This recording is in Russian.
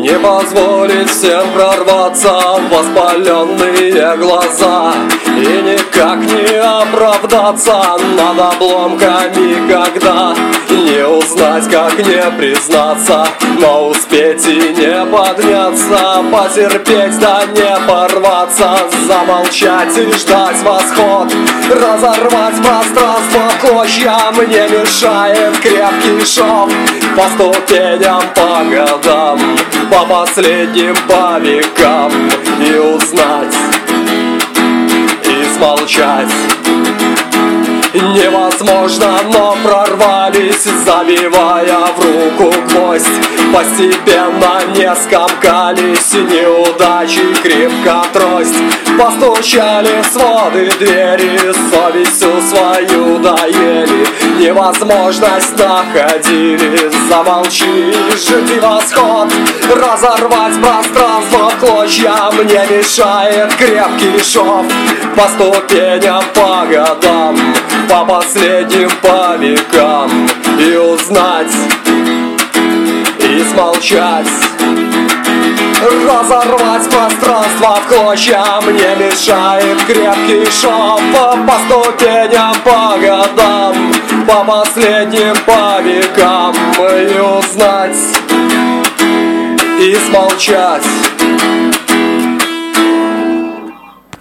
Не позволить всем прорваться в воспаленные глаза и никак не оправдаться над обломками, когда не узнать, как не признаться, но успеть и не подняться, потерпеть да не порваться, замолчать и ждать восход, разорвать пространство в клочья мне мешает крепкий шов по ступеням, по годам, по последним, по векам, и узнать, и смолчать невозможно, но прорвались, забивая в руку гвоздь. Постепенно не скомкались неудачи, крепко трость. Постучали в своды двери, совестью свою доели, невозможность находили. Замолчи, жди восход, разорвать пространство в клочья мне мешает крепкий шов по ступеням, по годам, по последним, по векам, и узнать, и смолчать. Разорвать пространство в клочья мне мешает крепкий шов по ступеням, по годам, по последним, по векам, и узнать, и смолчать.